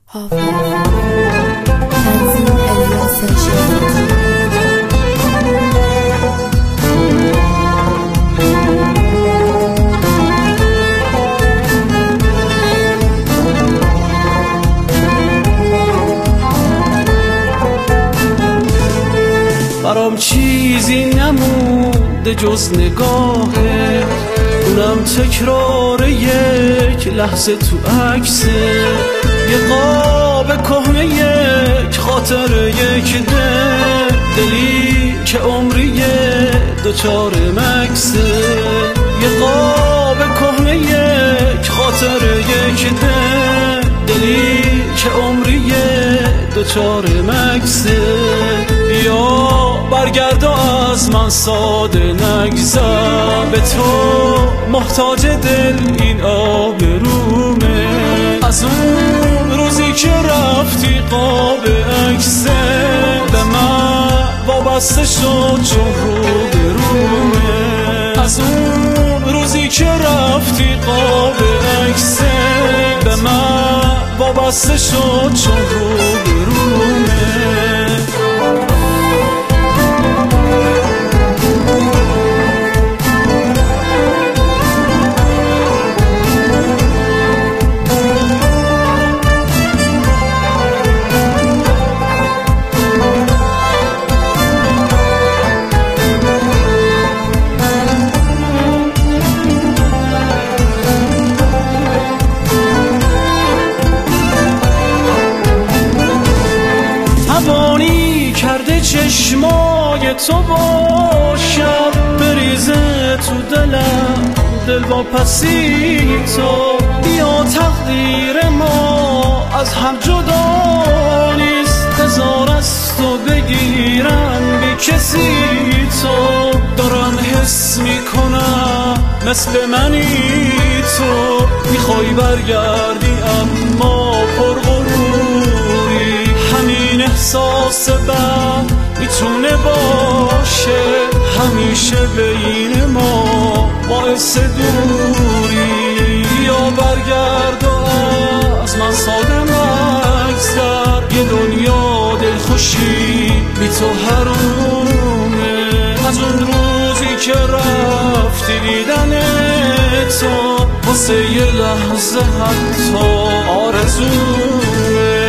برام چیزی نمونده جز نگاهه، اونم تکرار یک لحظه تو عکسه، یه قاب کهنه، یک خاطر، یک دلی که عمریه دوچار مکسه، یه قاب کهنه، یک خاطر، یک دلی که عمریه دوچار مکسه. یا برگرد و از من ساده نگذر، به تو محتاج دل این آبرومه. از اون روزی که رفتی قاب عکسه به من وابسته شد چون رو به رومه. از اون روزی که رفتی قاب عکسه به من وابسته شد چون رو به رومه. توانی کرده چشمای تو باشم، بریزه تو دلم دل با پسی تو. بیا تقدیر ما از هم جدا نیست، هزار از تو بگیرم بی کسی تو. دارم حس میکنم مثل منی تو، میخوای برگردی اما پرغروری. همین احساس بد میتونه باشه همیشه بین ما باعث دوری. یا برگرد و از من ساده نگذر، یه دنیا دلخوشی بی تو حرومه. از اون روزی که رفتی دیدن تو واسه یه لحظه حتی آرزومه.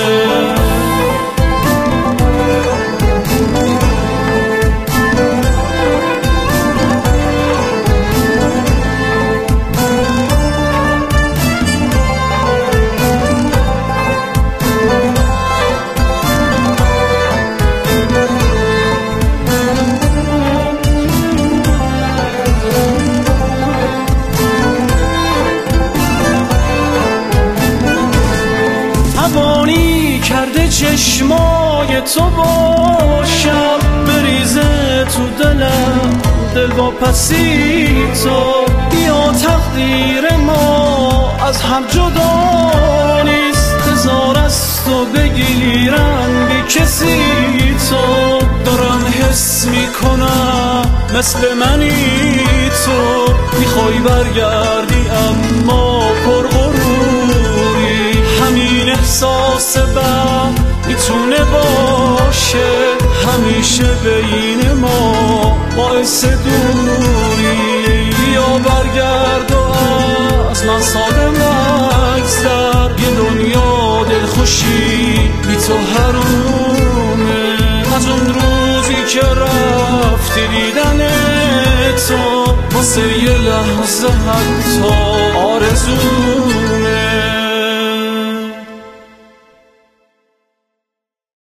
توانی کرده چشمای تو باشم، بریزه تو دلم دل با پسی تو. بیا تقدیر ما از هم جدا نیست، هزار از تو بگیرم بی کسی تو. دارم حس میکنم مثل منی تو، میخوای برگردی اما پرغروری. همین احساس بد میتونه باشه همیشه بین ما باعث دوری. یا برگرد و از من ساده نگذر، یه دنیا دلخوشی بی تو حرومه. از اون روزی که رفتی دیدن تو واسه یه لحظه حتی آرزومه.